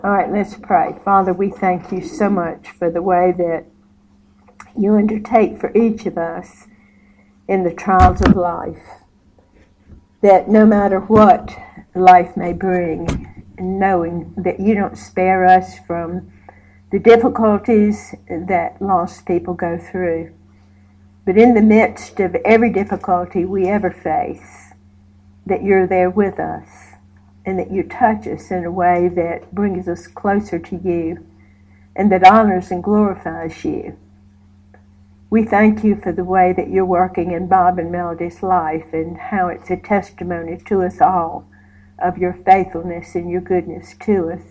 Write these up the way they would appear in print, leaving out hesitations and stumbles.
All right, let's pray. Father, we thank you so much for the way that you undertake for each of us in the trials of life. That no matter what life may bring, knowing that you don't spare us from the difficulties that lost people go through. But in the midst of every difficulty we ever face, that you're there with us, and that you touch us in a way that brings us closer to you, and that honors and glorifies you. We thank you for the way that you're working in Bob and Melody's life, and how it's a testimony to us all of your faithfulness and your goodness to us.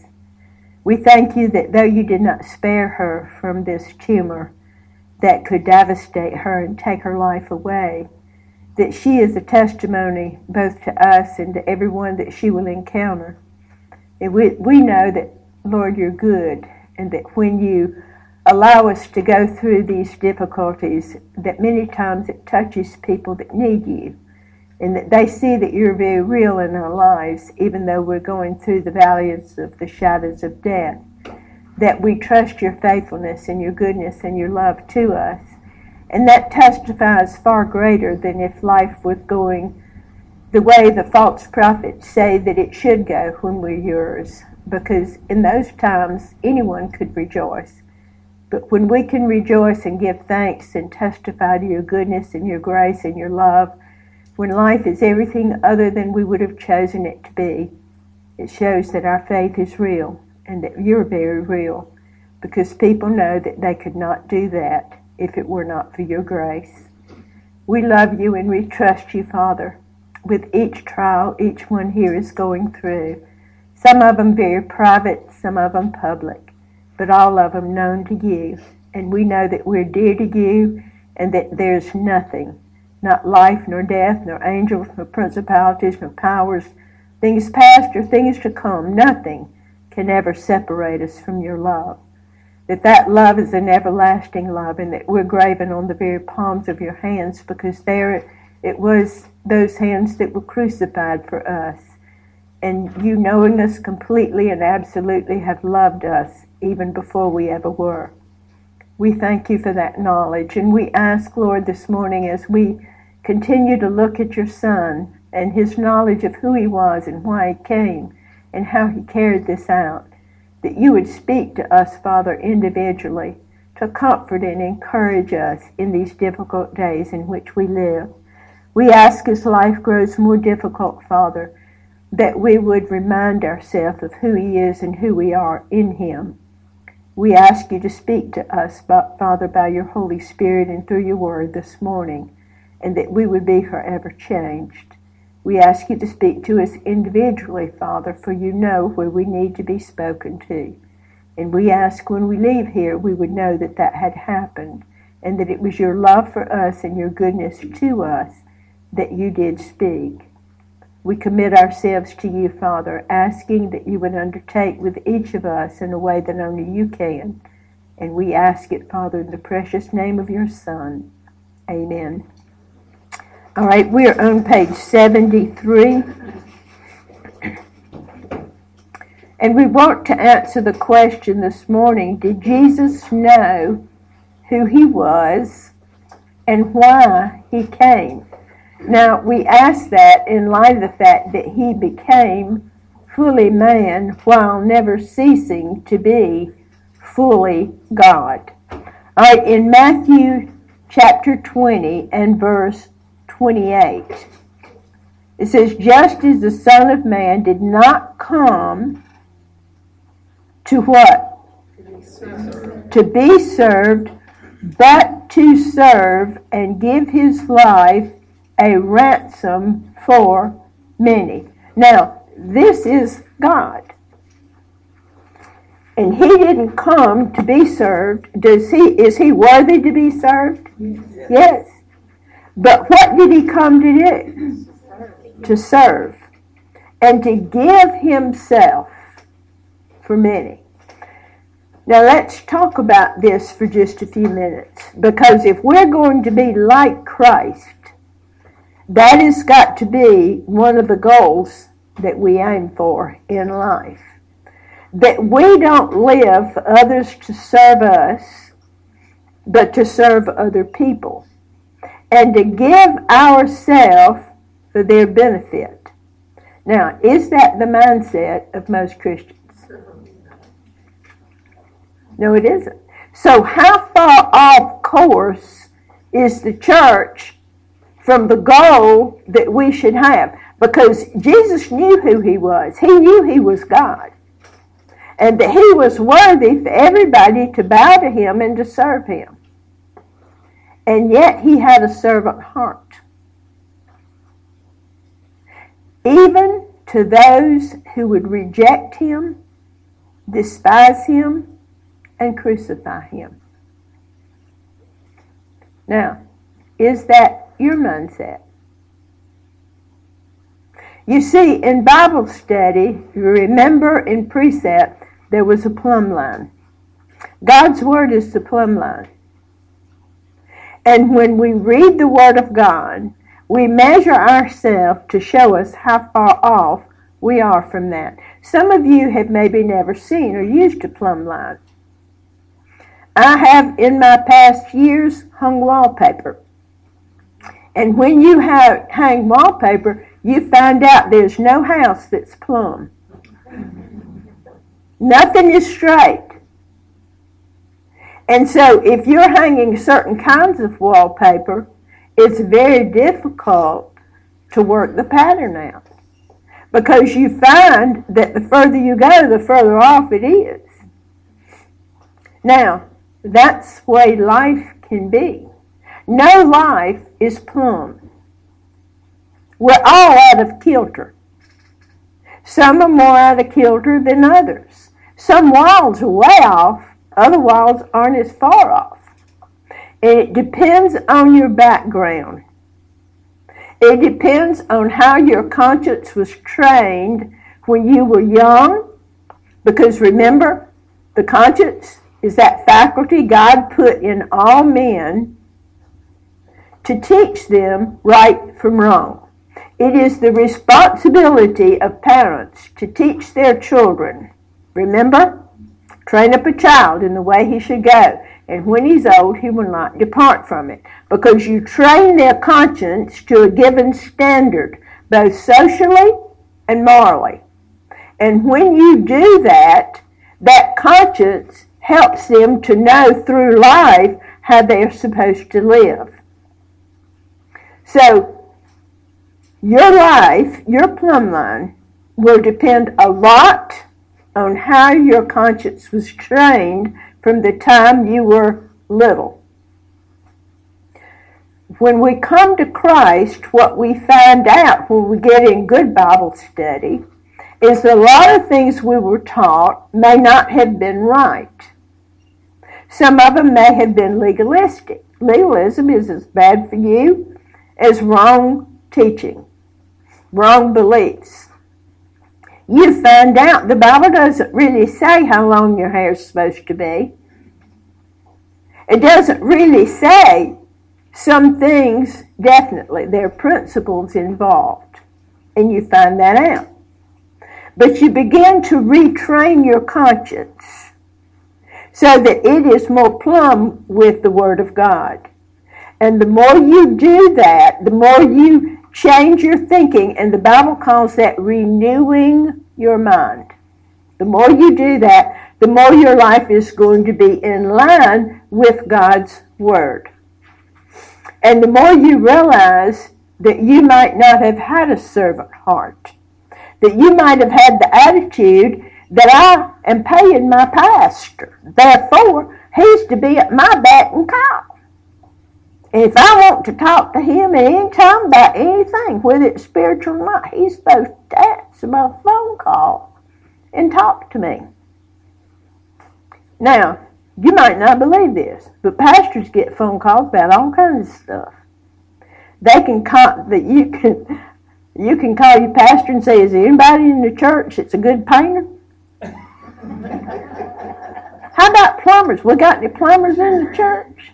We thank you that though you did not spare her from this tumor that could devastate her and take her life away, that she is a testimony both to us and to everyone that she will encounter. And we know that, Lord, you're good, and that when you allow us to go through these difficulties, that many times it touches people that need you, and that they see that you're very real in our lives, even though we're going through the valleys of the shadows of death, that we trust your faithfulness and your goodness and your love to us. And that testifies far greater than if life was going the way the false prophets say that it should go when we're yours. Because in those times, anyone could rejoice. But when we can rejoice and give thanks and testify to your goodness and your grace and your love, when life is everything other than we would have chosen it to be, it shows that our faith is real and that you're very real. Because people know that they could not do that if it were not for your grace. We love you and we trust you, Father, with each trial each one here is going through. Some of them very private, some of them public, but all of them known to you. And we know that we're dear to you, and that there's nothing, not life, nor death, nor angels, nor principalities, nor powers, things past or things to come, nothing can ever separate us from your love. That love is an everlasting love, and that we're graven on the very palms of your hands, because there it was those hands that were crucified for us. And you, knowing us completely and absolutely, have loved us even before we ever were. We thank you for that knowledge, and we ask, Lord, this morning as we continue to look at your Son and his knowledge of who he was and why he came and how he carried this out, that you would speak to us, Father, individually, to comfort and encourage us in these difficult days in which we live. We ask as life grows more difficult, Father, that we would remind ourselves of who he is and who we are in him. We ask you to speak to us, Father, by your Holy Spirit and through your word this morning, and that we would be forever changed. We ask you to speak to us individually, Father, for you know where we need to be spoken to. And we ask when we leave here, we would know that that had happened, and that it was your love for us and your goodness to us that you did speak. We commit ourselves to you, Father, asking that you would undertake with each of us in a way that only you can. And we ask it, Father, in the precious name of your Son. Amen. All right, we are on page 73. And we want to answer the question this morning, did Jesus know who he was and why he came? Now, we ask that in light of the fact that he became fully man while never ceasing to be fully God. All right, in Matthew chapter 20 and verse 28, it says, just as the Son of Man did not come to what? To be served, but to serve and give his life a ransom for many. Now, this is God. And he didn't come to be served. Is he worthy to be served? Yes. But what did he come to do? To serve. And to give himself for many. Now let's talk about this for just a few minutes. Because if we're going to be like Christ, that has got to be one of the goals that we aim for in life. that we don't live for others to serve us, but to serve other people, and to give ourselves for their benefit. Now, is that the mindset of most Christians? No, it isn't. So how far off course is the church from the goal that we should have? Because Jesus knew who he was. He knew he was God. And that he was worthy for everybody to bow to him and to serve him. And yet he had a servant heart. Even to those who would reject him, despise him, and crucify him. Now, is that your mindset? You see, in Bible study, you remember in precept, there was a plumb line. God's Word is the plumb line. And when we read the Word of God, we measure ourselves to show us how far off we are from that. Some of you have maybe never seen or used a plumb line. I have, in my past years, hung wallpaper. And when you hang wallpaper, you find out there's no house that's plumb. Nothing is straight. And so if you're hanging certain kinds of wallpaper, it's very difficult to work the pattern out. Because you find that the further you go, the further off it is. Now, that's the way life can be. No life is plumb. We're all out of kilter. Some are more out of kilter than others. Some walls are way off, other walls aren't as far off. And it depends on your background. It depends on how your conscience was trained when you were young. Because remember, the conscience is that faculty God put in all men to teach them right from wrong. It is the responsibility of parents to teach their children. Remember? Train up a child in the way he should go, and when he's old, he will not depart from it. Because you train their conscience to a given standard, both socially and morally. And when you do that, that conscience helps them to know through life how they're supposed to live. So, your life, your plumb line, will depend a lot on how your conscience was trained from the time you were little. When we come to Christ, what we find out when we get in good Bible study is a lot of things we were taught may not have been right. Some of them may have been legalistic. Legalism is as bad for you as wrong teaching, wrong beliefs. You find out the Bible doesn't really say how long your hair is supposed to be. It doesn't really say some things definitely. There are principles involved, and you find that out. But you begin to retrain your conscience so that it is more plumb with the Word of God. And the more you do that, the more you change your thinking, and the Bible calls that renewing your mind. The more you do that, the more your life is going to be in line with God's Word. And the more you realize that you might not have had a servant heart, that you might have had the attitude that I am paying my pastor, therefore he's to be at my beck and call. And if I want to talk to him at any time about anything, whether it's spiritual or not, he's supposed to answer my phone call and talk to me. Now, you might not believe this, but pastors get phone calls about all kinds of stuff. They can call that you can call your pastor and say, "Is there anybody in the church that's a good painter?" How about plumbers? We got any plumbers in the church?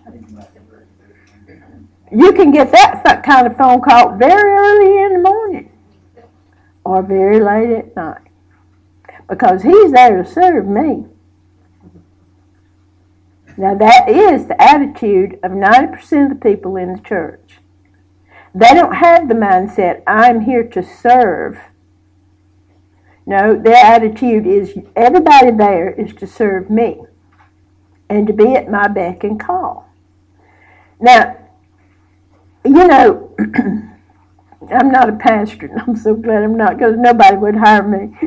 You can get that kind of phone call very early in the morning or very late at night. because he's there to serve me. Now that is the attitude of 90% of the people in the church. They don't have the mindset, I'm here to serve. No, their attitude is everybody there is to serve me and to be at my beck and call. Now, you know, I'm not a pastor, and I'm so glad I'm not, because nobody would hire me.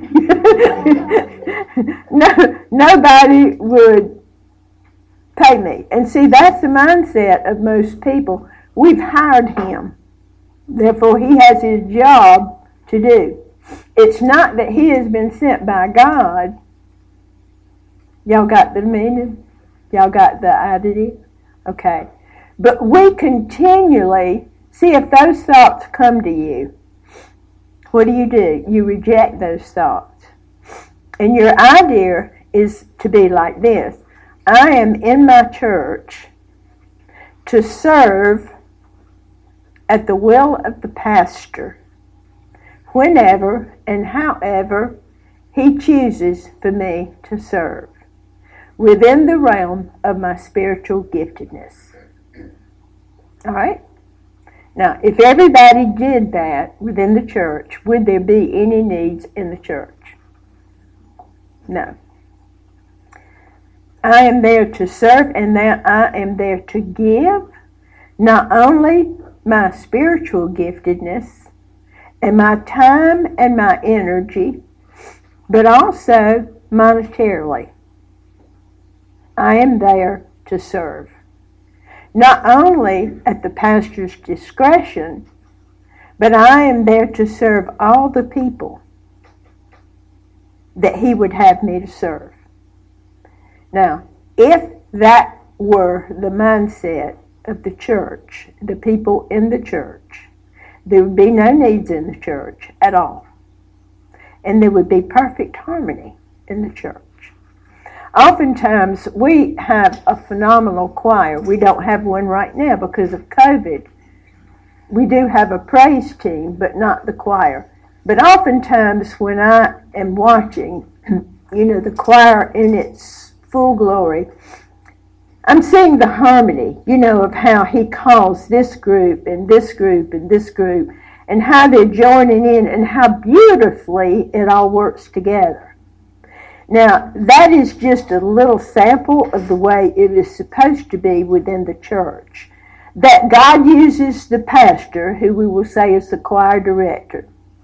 Nobody would pay me. And see, that's the mindset of most people. We've hired him. Therefore, he has his job to do. It's not that he has been sent by God. Y'all got the meaning? Y'all got the idea? Okay. But we continually, see, if those thoughts come to you, what do? You reject those thoughts. And your idea is to be like this. I am in my church to serve at the will of the pastor, whenever and however he chooses for me to serve, within the realm of my spiritual giftedness. All right? Now, if everybody did that within the church, would there be any needs in the church? No. I am there to serve, and now I am there to give not only my spiritual giftedness and my time and my energy, but also monetarily. I am there to serve. Not only at the pastor's discretion, but I am there to serve all the people that he would have me to serve. Now, if that were the mindset of the church, the people in the church, there would be no needs in the church at all. And there would be perfect harmony in the church. Oftentimes, we have a phenomenal choir. We don't have one right now because of COVID. We do have a praise team, but not the choir. But oftentimes, when I am watching, the choir in its full glory, I'm seeing the harmony, of how he calls this group and this group and this group, and how they're joining in and how beautifully it all works together. Now, that is just a little sample of the way it is supposed to be within the church. That God uses the pastor, who we will say is the choir director,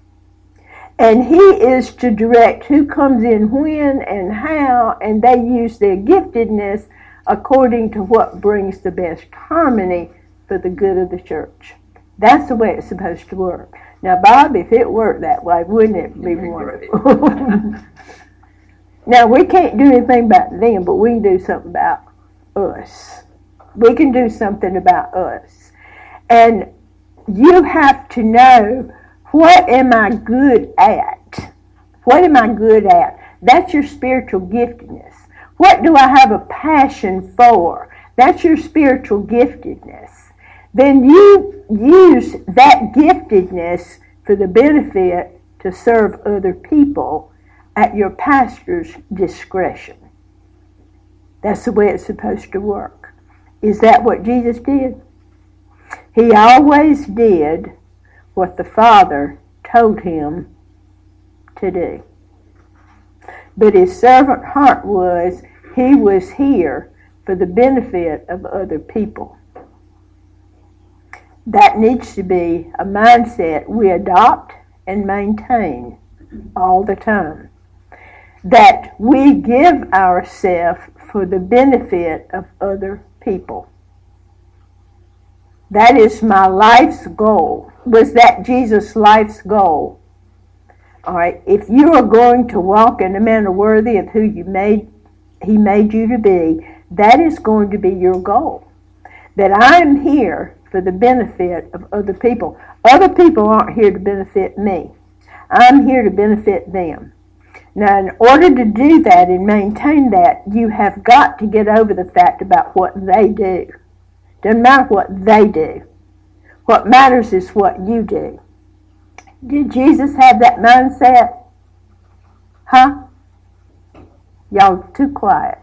and he is to direct who comes in when and how, and they use their giftedness according to what brings the best harmony for the good of the church. That's the way it's supposed to work. Now, Bob, if it worked that way, wouldn't it be wonderful? Now, we can't do anything about them, but we can do something about us. We can do something about us. And you have to know, what am I good at? What am I good at? That's your spiritual giftedness. What do I have a passion for? That's your spiritual giftedness. Then you use that giftedness for the benefit to serve other people at your pastor's discretion. That's the way it's supposed to work. Is that what Jesus did? He always did what the Father told him to do. But his servant heart was, he was here for the benefit of other people. That needs to be a mindset we adopt and maintain all the time. That we give ourselves for the benefit of other people. That is my life's goal. Was that Jesus' life's goal? All right, if you are going to walk in a manner worthy of who he made you to be, that is going to be your goal. That I am here for the benefit of other people. Other people aren't here to benefit me. I'm here to benefit them. Now, in order to do that and maintain that, you have got to get over the fact about what they do. Doesn't matter what they do. What matters is what you do. Did Jesus have that mindset? Huh? Y'all too quiet.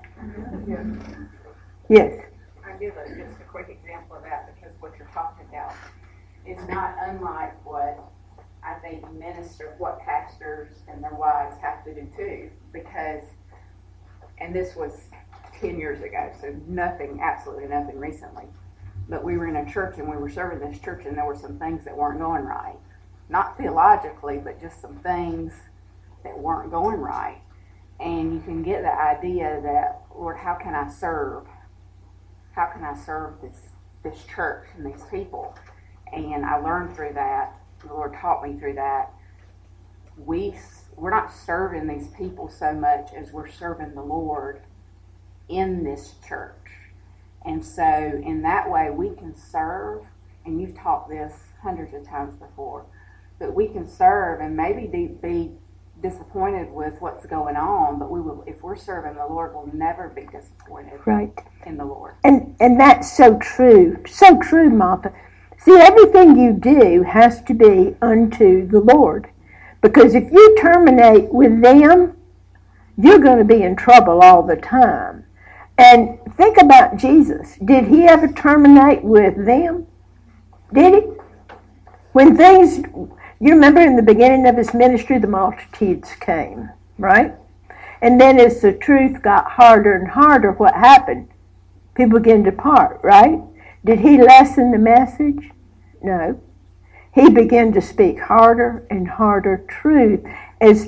Yes. I'll give just a quick example of that, because what you're talking about is not unlike what I think what pastors and their wives have to do too, because, and this was 10 years ago, so absolutely nothing recently, but we were in a church and we were serving this church, and there were some things that weren't going right. Not theologically, but just some things that weren't going right. And you can get the idea that, Lord, how can I serve? How can I serve this church and these people? And I learned through that, the Lord taught me through that, we're not serving these people so much as we're serving the Lord in this church. And so in that way we can serve, and you've taught this hundreds of times before, but we can serve and maybe be disappointed with what's going on, but we will, if we're serving the Lord, we'll never be disappointed in the Lord. And that's so true, Martha. See, everything you do has to be unto the Lord, because if you terminate with them, you're going to be in trouble all the time. And think about Jesus. Did he ever terminate with them? Did he? When things, you remember in the beginning of his ministry, the multitudes came, right? And then as the truth got harder and harder, what happened? People began to depart, right? Did he lessen the message? No. He began to speak harder and harder truth as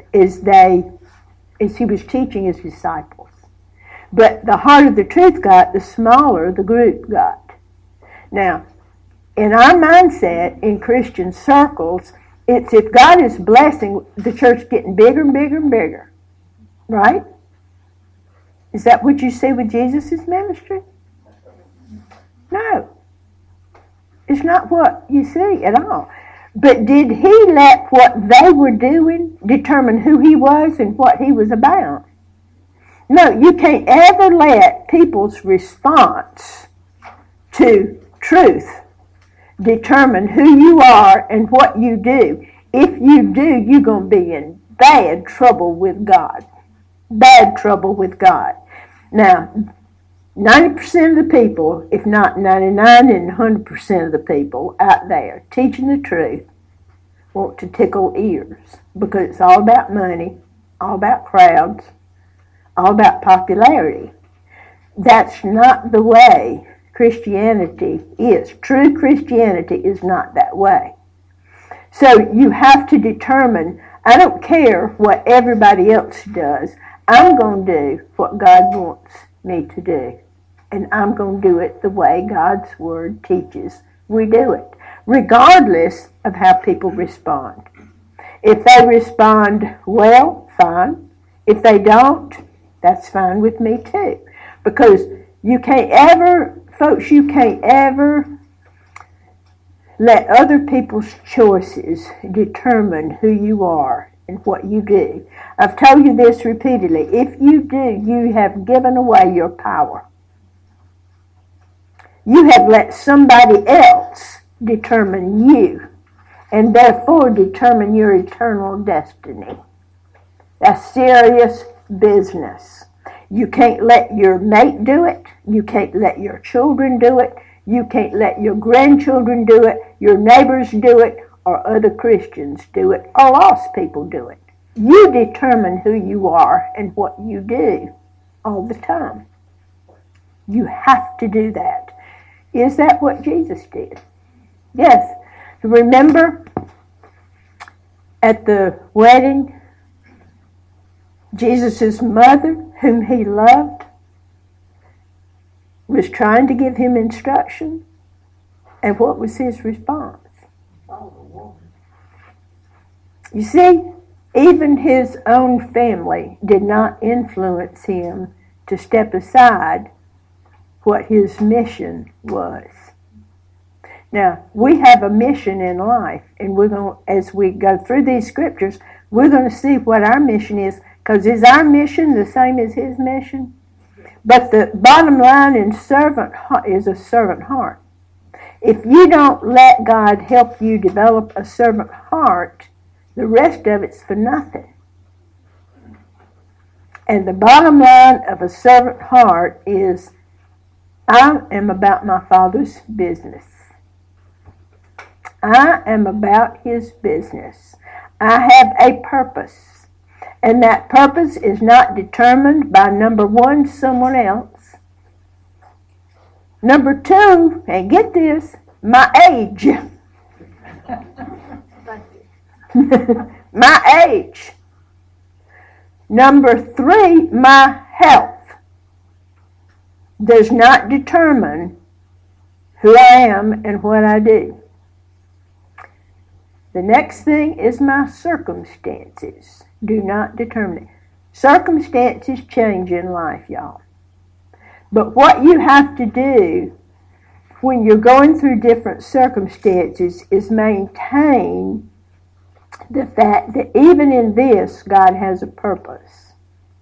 he was teaching his disciples. But the harder the truth got, the smaller the group got. Now, in our mindset, in Christian circles, it's if God is blessing, the church getting bigger and bigger and bigger. Right? Is that what you see with Jesus' ministry? No. It's not what you see at all. But did he let what they were doing determine who he was and what he was about? No, you can't ever let people's response to truth determine who you are and what you do. If you do, you're going to be in bad trouble with God. Bad trouble with God. Now, 90% of the people, if not 99 and 100% of the people out there teaching the truth want to tickle ears, because it's all about money, all about crowds, all about popularity. That's not the way Christianity is. True Christianity is not that way. So you have to determine, I don't care what everybody else does, I'm going to do what God wants me to do. And I'm going to do it the way God's Word teaches we do it, regardless of how people respond. If they respond well, fine. If they don't, that's fine with me too. Because you can't ever let other people's choices determine who you are and what you do. I've told you this repeatedly. If you do, you have given away your power. You have let somebody else determine you, and therefore determine your eternal destiny. That's serious business. You can't let your mate do it. You can't let your children do it. You can't let your grandchildren do it, your neighbors do it, or other Christians do it, or lost people do it. You determine who you are and what you do all the time. You have to do that. Is that what Jesus did? Yes. Remember at the wedding, Jesus' mother, whom he loved, was trying to give him instruction. And what was his response? You see, even his own family did not influence him to step aside what his mission was. Now, we have a mission in life, and we're going, as we go through these scriptures, we're going to see what our mission is, because is our mission the same as his mission? But the bottom line in servant is a servant heart. If you don't let God help you develop a servant heart, the rest of it's for nothing. And the bottom line of a servant heart is, I am about my Father's business. I am about His business. I have a purpose. And that purpose is not determined by, number one, someone else. Number two, and get this, my age. My age. Number three, my health does not determine who I am and what I do. The next thing is my circumstances do not determine it. Circumstances change in life, y'all. But what you have to do when you're going through different circumstances is maintain the fact that even in this, God has a purpose.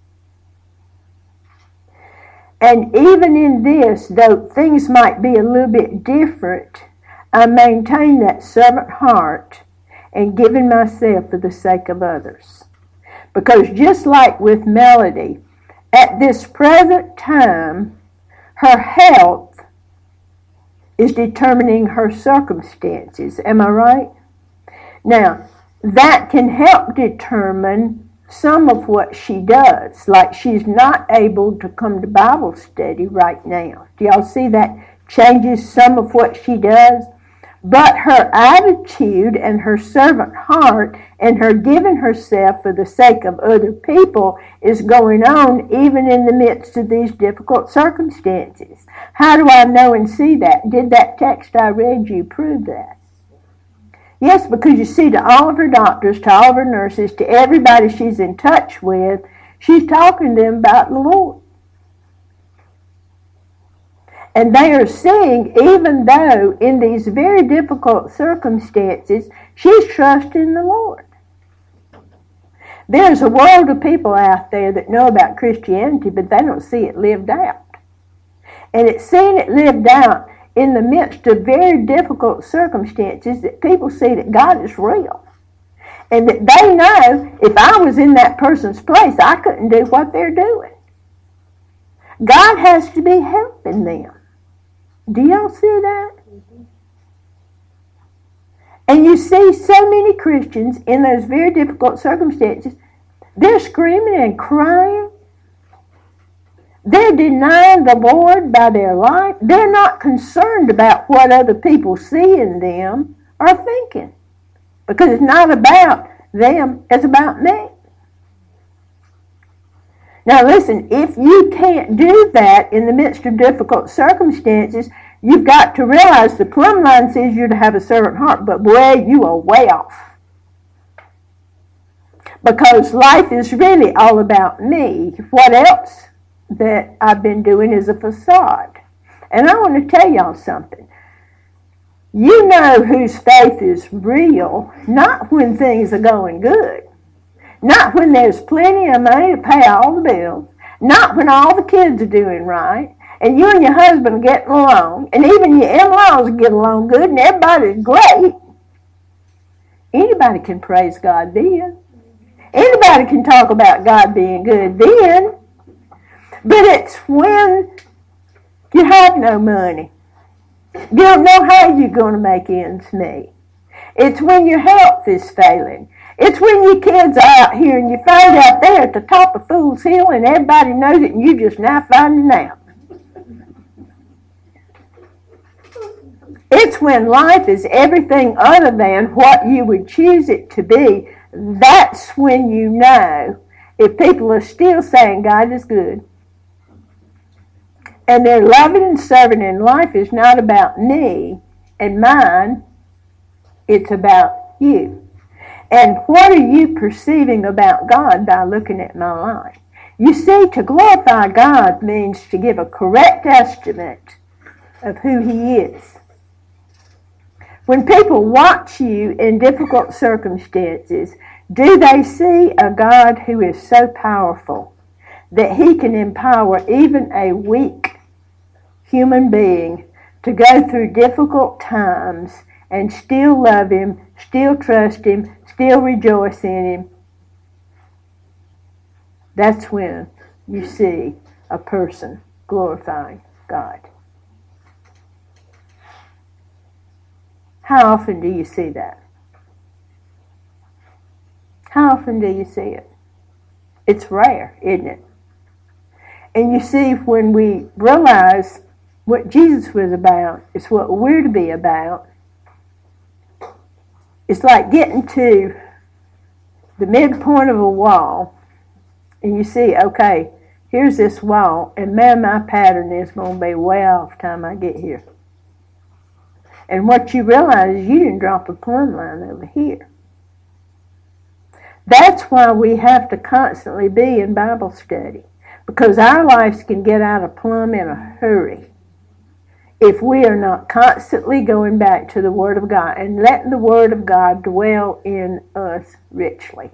And even in this, though things might be a little bit different, I maintain that servant heart and giving myself for the sake of others. Because just like with Melody, at this present time, her health is determining her circumstances. Am I right? Now, that can help determine some of what she does. Like she's not able to come to Bible study right now. Do y'all see that changes some of what she does? But her attitude and her servant heart and her giving herself for the sake of other people is going on even in the midst of these difficult circumstances. How do I know and see that? Did that text I read you prove that? Yes, because you see, to all of her doctors, to all of her nurses, to everybody she's in touch with, she's talking to them about the Lord. And they are seeing, even though in these very difficult circumstances, she's trusting the Lord. There's a world of people out there that know about Christianity, but they don't see it lived out. And it's seeing it lived out in the midst of very difficult circumstances that people see that God is real. And that they know if I was in that person's place, I couldn't do what they're doing. God has to be helping them. Do y'all see that? Mm-hmm. And you see so many Christians in those very difficult circumstances, they're screaming and crying. They're denying the Lord by their life. They're not concerned about what other people see in them or thinking. Because it's not about them, it's about me. Now listen, if you can't do that in the midst of difficult circumstances, you've got to realize the plumb line says you're to have a servant heart, but boy, you are way off. Because life is really all about me. What else that I've been doing is a facade. And I want to tell y'all something. You know whose faith is real, not when things are going good. Not when there's plenty of money to pay all the bills. Not when all the kids are doing right. And you and your husband are getting along. And even your in-laws get along good and everybody's great. Anybody can praise God then. Anybody can talk about God being good then. But it's when you have no money. You don't know how you're going to make ends meet. It's when your health is failing. It's when your kids are out here and you find out they're at the top of Fool's Hill and everybody knows it and you just now finding out. It's when life is everything other than what you would choose it to be. That's when you know if people are still saying God is good. And their loving and serving in life is not about me and mine. It's about you. And what are you perceiving about God by looking at my life? You see, to glorify God means to give a correct estimate of who He is. When people watch you in difficult circumstances, do they see a God who is so powerful that He can empower even a weak human being to go through difficult times and still love Him, still trust Him, still rejoice in Him? That's when you see a person glorifying God? How often do you see that? How often do you see it? It's rare, isn't it? And you see, when we realize what Jesus was about is what we're to be about, it's like getting to the midpoint of a wall, and you see, okay, here's this wall, and man, my pattern is going to be way off time I get here. And what you realize is you didn't drop a plumb line over here. That's why we have to constantly be in Bible study, because our lives can get out of plumb in a hurry if we are not constantly going back to the Word of God and letting the Word of God dwell in us richly.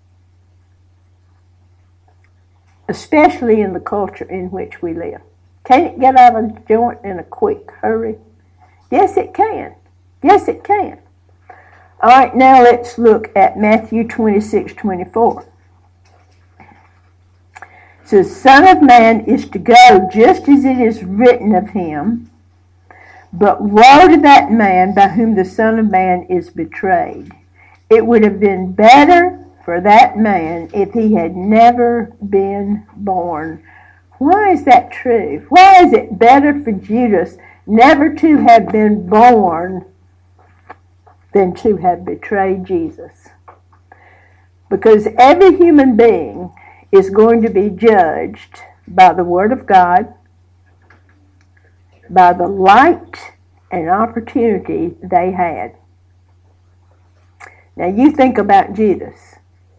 Especially in the culture in which we live. Can it get out of joint in a quick hurry? Yes, it can. Yes, it can. All right, now let's look at Matthew 26:24. It says, Son of Man is to go just as it is written of him, but woe to that man by whom the Son of Man is betrayed. It would have been better for that man if he had never been born. Why is that true? Why is it better for Judas never to have been born than to have betrayed Jesus? Because every human being is going to be judged by the Word of God, by the light and opportunity they had. Now you think about Judas.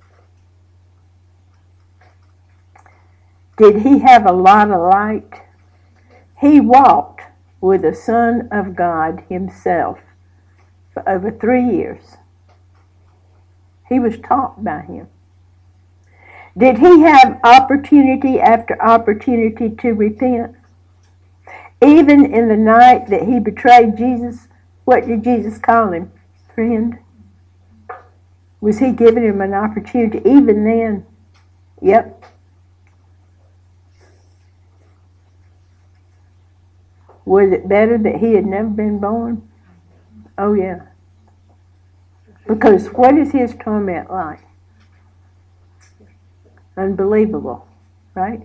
Did he have a lot of light? He walked with the Son of God himself for over 3 years. He was taught by him. Did he have opportunity after opportunity to repent? Even in the night that he betrayed Jesus, what did Jesus call him? Friend? Was he giving him an opportunity even then? Yep. Was it better that he had never been born? Oh, yeah. Because what is his torment like? Unbelievable, right?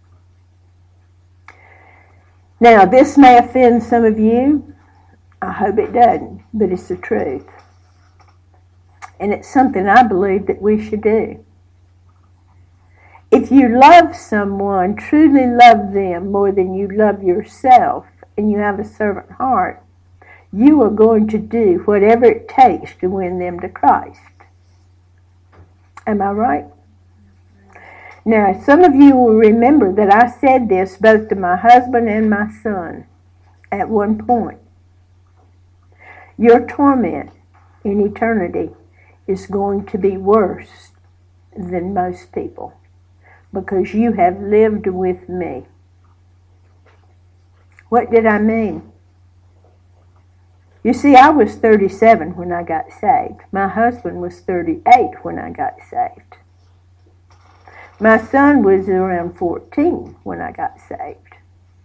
Now, this may offend some of you. I hope it doesn't, but it's the truth. And it's something I believe that we should do. If you love someone, truly love them more than you love yourself, and you have a servant heart, you are going to do whatever it takes to win them to Christ. Am I right? Now, some of you will remember that I said this both to my husband and my son at one point. Your torment in eternity is going to be worse than most people because you have lived with me. What did I mean? You see, I was 37 when I got saved. My husband was 38 when I got saved. My son was around 14 when I got saved.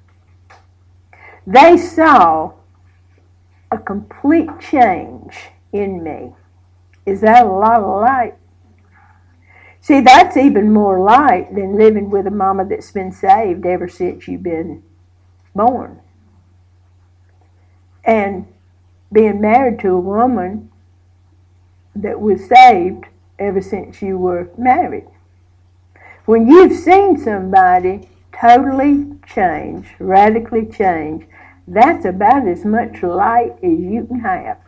They saw a complete change in me. Is that a lot of light? See, that's even more light than living with a mama that's been saved ever since you've been born. And being married to a woman that was saved ever since you were married. When you've seen somebody totally change, radically change, that's about as much light as you can have.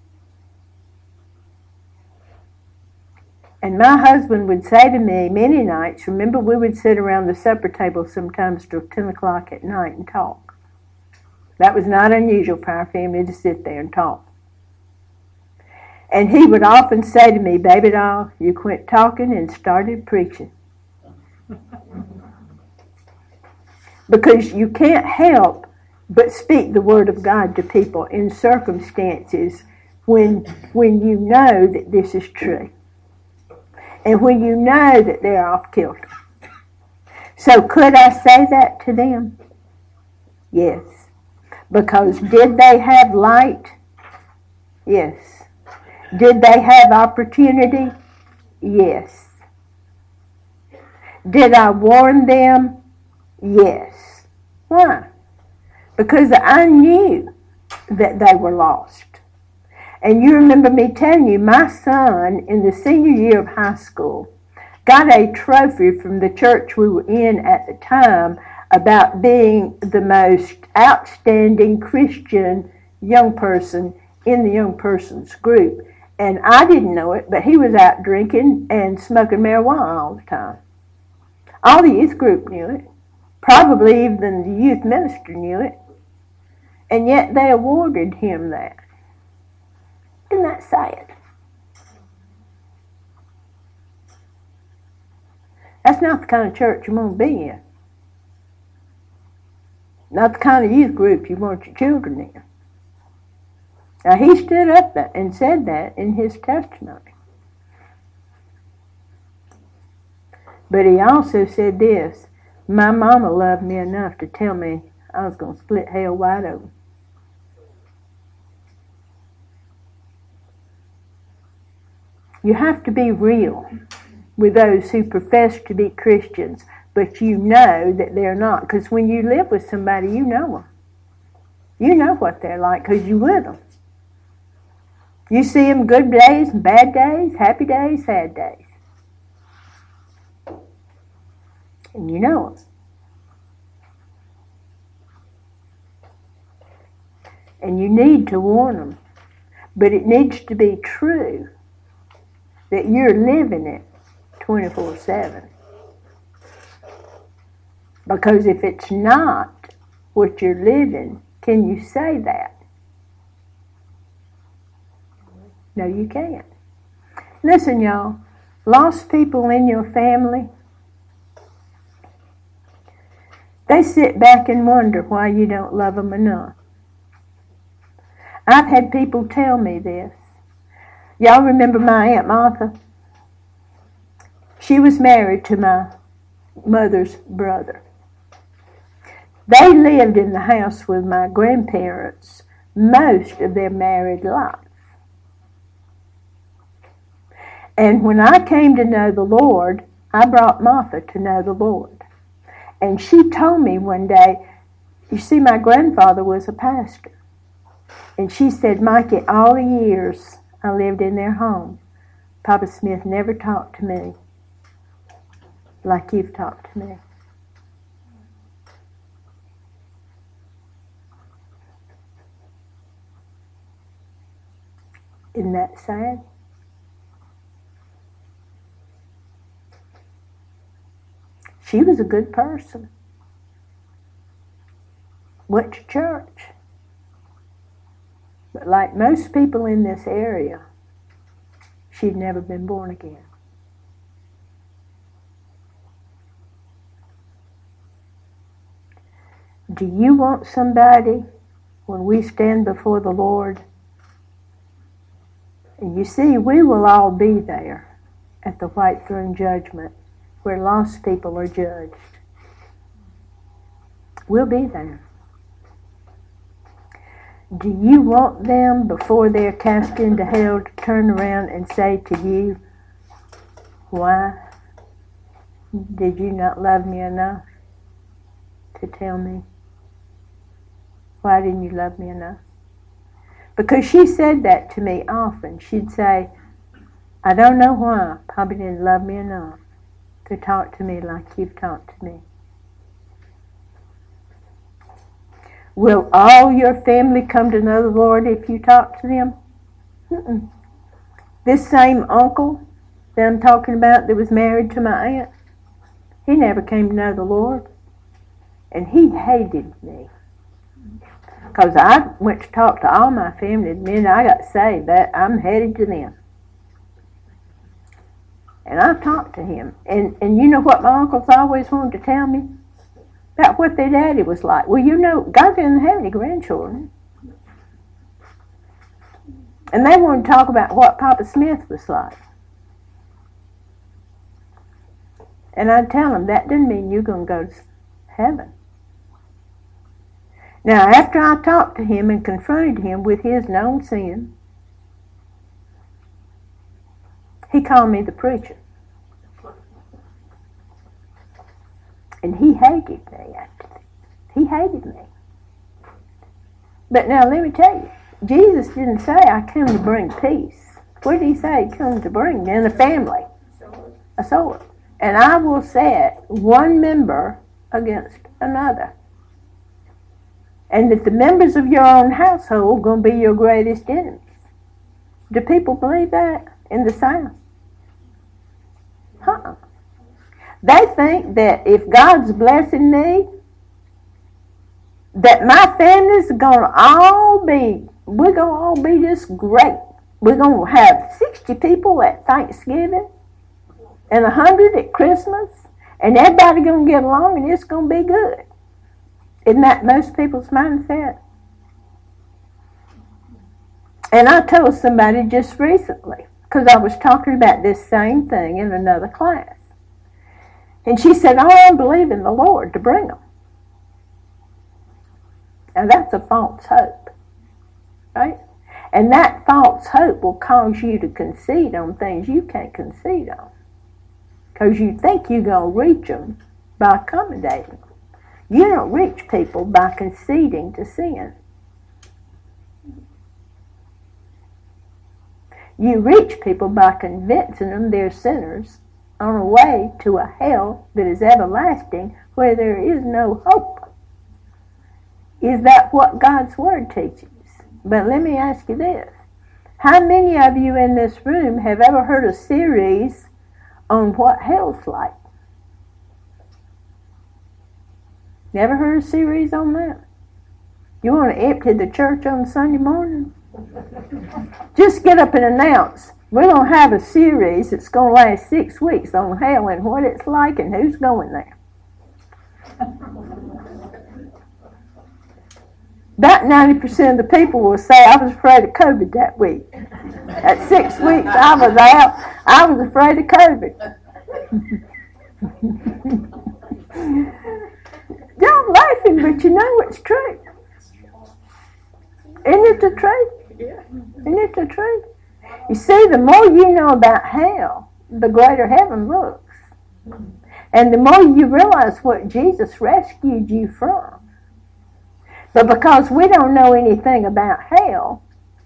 And my husband would say to me many nights, remember we would sit around the supper table sometimes till 10 o'clock at night and talk. That was not unusual for our family to sit there and talk. And he would often say to me, baby doll, you quit talking and started preaching. Because you can't help but speak the word of God to people in circumstances when you know that this is true. And when you know that they're off kilter. So could I say that to them? Yes. Because did they have light? Yes. Did they have opportunity? Yes. Did I warn them? Yes. Why? Because I knew that they were lost. And you remember me telling you, my son, in the senior year of high school, got a trophy from the church we were in at the time about being the most outstanding Christian young person in the young person's group. And I didn't know it, but he was out drinking and smoking marijuana all the time. All the youth group knew it. Probably even the youth minister knew it. And yet they awarded him that. Isn't that sad? That's not the kind of church you want to be in. Not the kind of youth group you want your children in. Now, he stood up and said that in his testimony. But he also said this, my mama loved me enough to tell me I was going to split hell wide open. You have to be real with those who profess to be Christians, but you know that they're not. Because when you live with somebody, you know them. You know what they're like because you're with them. You see them good days and bad days, happy days, sad days. And you know them. And you need to warn them. But it needs to be true that you're living it 24/7. Because if it's not what you're living, can you say that? No, you can't. Listen, y'all, lost people in your family, they sit back and wonder why you don't love them enough. I've had people tell me this. Y'all remember my Aunt Martha? She was married to my mother's brother. They lived in the house with my grandparents most of their married life. And when I came to know the Lord, I brought Martha to know the Lord. And she told me one day, you see, my grandfather was a pastor. And she said, Mikey, all the years I lived in their home, Papa Smith never talked to me like you've talked to me. Isn't that sad? She was a good person. Went to church. But like most people in this area, she'd never been born again. Do you want somebody, when we stand before the Lord, and you see, we will all be there at the white throne judgment where lost people are judged. We'll be there. Do you want them, before they're cast into hell, to turn around and say to you, why did you not love me enough to tell me? Why didn't you love me enough? Because she said that to me often. She'd say, I don't know why Papa didn't love me enough to talk to me like you've talked to me. Will all your family come to know the Lord if you talk to them? Mm-mm. This same uncle that I'm talking about that was married to my aunt, he never came to know the Lord. And he hated me. Because I went to talk to all my family the minute I got saved, that I'm headed to them. And I talked to him. And you know what my uncles always wanted to tell me? About what their daddy was like. Well, you know, God didn't have any grandchildren. And they wanted to talk about what Papa Smith was like. And I'd tell him, that doesn't mean you're going to go to heaven. Now, after I talked to him and confronted him with his known sin, he called me the preacher. And he hated me, actually. He hated me. But now, let me tell you, Jesus didn't say, I come to bring peace. What did he say he come to bring in a family? A sword. And I will set one member against another. And that the members of your own household are going to be your greatest enemies. Do people believe that in the South? They think that if God's blessing me, that my family's going to all be, we're going to all be just great. We're going to have 60 people at Thanksgiving and 100 at Christmas, and everybody going to get along and it's going to be good. Isn't that most people's mindset? And I told somebody just recently, because I was talking about this same thing in another class. And she said, oh, I believe in the Lord to bring them. Now that's a false hope, right? And that false hope will cause you to concede on things you can't concede on. Because you think you're going to reach them by accommodating them. You don't reach people by conceding to sin. You reach people by convincing them they're sinners on a way to a hell that is everlasting where there is no hope. Is that what God's Word teaches? But let me ask you this. How many of you in this room have ever heard a series on what hell's like? Never heard a series on that? You want to empty the church on Sunday morning? Just get up and announce, we're going to have a series that's going to last 6 weeks on hell and what it's like and who's going there. About 90% of the people will say, I was afraid of COVID that week. At 6 weeks I was out, I was afraid of COVID. Y'all laughing, but you know it's true. Isn't it the truth? Isn't it the truth? You see, the more you know about hell, the greater heaven looks. And the more you realize what Jesus rescued you from. But because we don't know anything about hell,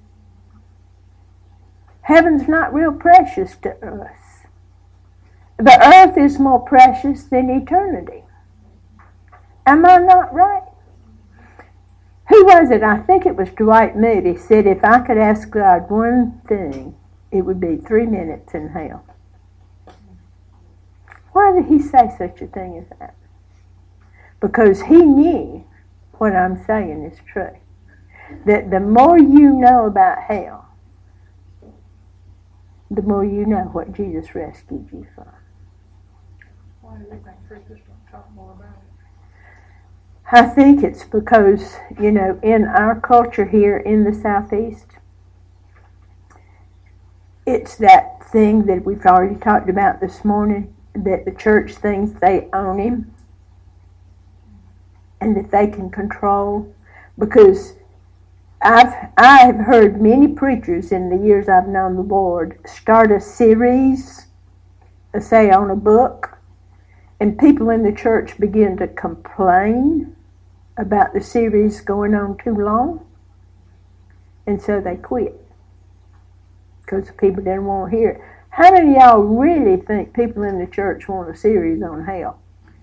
heaven's not real precious to us. The earth is more precious than eternity. Am I not right? Who was it? I think it was Dwight Moody said, if I could ask God one thing, it would be 3 minutes in hell. Why did he say such a thing as that? Because he knew what I'm saying is true. That the more you know about hell, the more you know what Jesus rescued you from. Why do you think preachers don't talk more about it? I think it's because, you know, in our culture here in the Southeast, it's that thing that we've already talked about this morning, that the church thinks they own him and that they can control. Because I've heard many preachers in the years I've known the Lord start a series, say on a book, and people in the church begin to complain about the series going on too long, and so they quit because people didn't want to hear it. How many of y'all really think people in the church want a series on hell?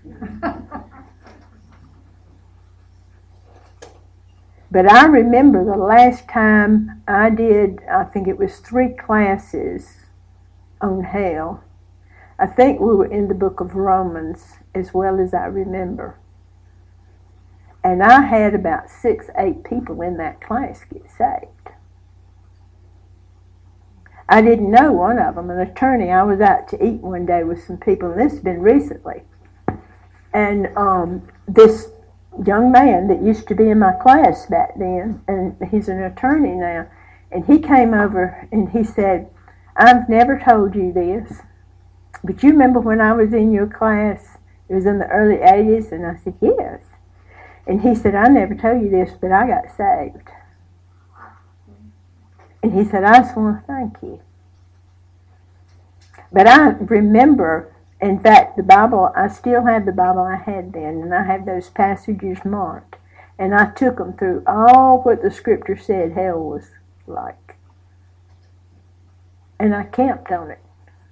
But I remember the last time I did, I think it was 3 classes on hell. I think we were in the book of Romans as well as I remember. And I had about 6, 8 people in that class get saved. I didn't know one of them, an attorney. I was out to eat one day with some people, and this has been recently. And this young man that used to be in my class back then, and he's an attorney now, and he came over and he said, I've never told you this, But you remember when I was in your class, it was in the early 80s, and I said, yes. And he said, I never told you this, but I got saved. And he said, I just want to thank you. But I remember, in fact, the Bible, I still have the Bible I had then, and I have those passages marked. And I took them through all what the Scripture said hell was like. And I camped on it.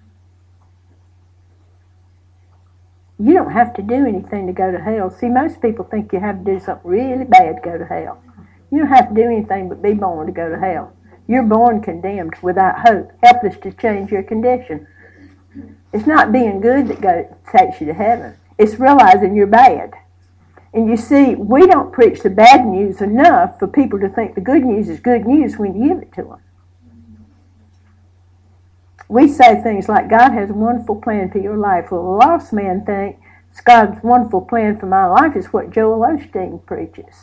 You don't have to do anything to go to hell. See, most people think you have to do something really bad to go to hell. You don't have to do anything but be born to go to hell. You're born condemned, without hope, helpless to change your condition. It's not being good that takes you to heaven. It's realizing you're bad. And you see, we don't preach the bad news enough for people to think the good news is good news when you give it to them. We say things like, God has a wonderful plan for your life. Well, a lost man thinks God's wonderful plan for my life is what Joel Osteen preaches.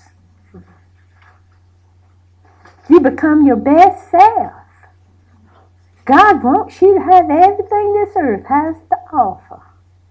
You become your best self. God wants you to have everything this earth has to offer.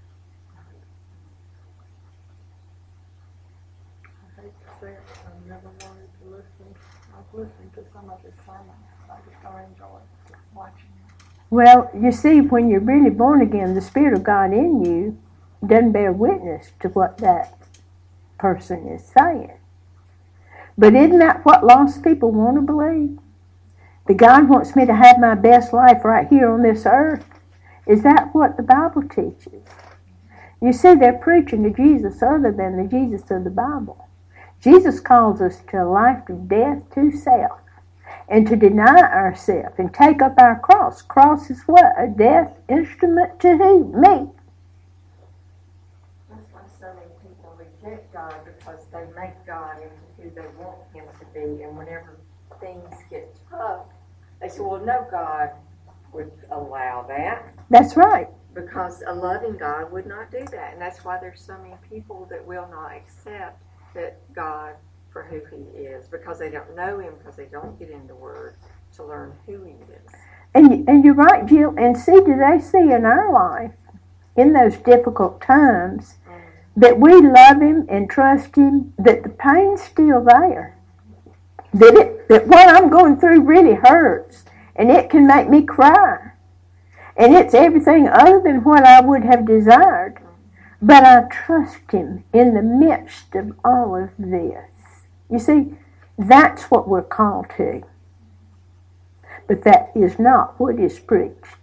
I hate to say it, I never wanted to listen. I've listened to some of his sermons. I just don't enjoy watching them. Well, you see, when you're really born again, the Spirit of God in you doesn't bear witness to what that person is saying. But isn't that what lost people want to believe? That God wants me to have my best life right here on this earth? Is that what the Bible teaches? You see, they're preaching a Jesus other than the Jesus of the Bible. Jesus calls us to a life of death to self. And to deny ourselves and take up our cross. Cross is what? A death instrument to who? Me. That's why so many people reject God, because they make God into who they want Him to be. And whenever things get tough, they say, well, no God would allow that. That's right. Because a loving God would not do that. And that's why there's so many people that will not accept that God for who He is, because they don't know Him, because they don't get in the Word to learn who He is. And you're right, Jill. And see, do they see in our life, in those difficult times, that we love Him and trust Him, that the pain's still there, that what I'm going through really hurts, and it can make me cry, and it's everything other than what I would have desired, but I trust Him in the midst of all of this. You see, that's what we're called to. But that is not what is preached.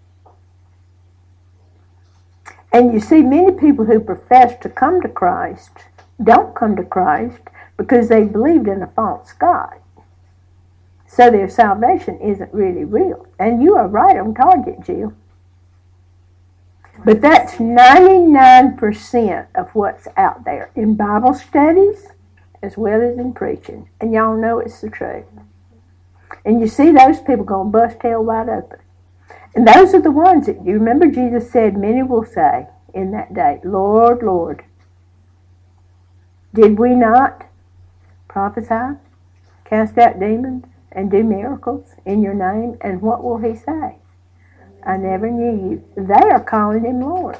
And you see, many people who profess to come to Christ don't come to Christ because they believed in a false God. So their salvation isn't really real. And you are right on target, Jill. But that's 99% of what's out there in Bible studies as well as in preaching. And y'all know it's the truth. And you see those people going to bust hell wide open. And those are the ones that, you remember Jesus said, many will say in that day, Lord, Lord, did we not prophesy, cast out demons, and do miracles in your name? And what will He say? I never knew you. They are calling Him Lord.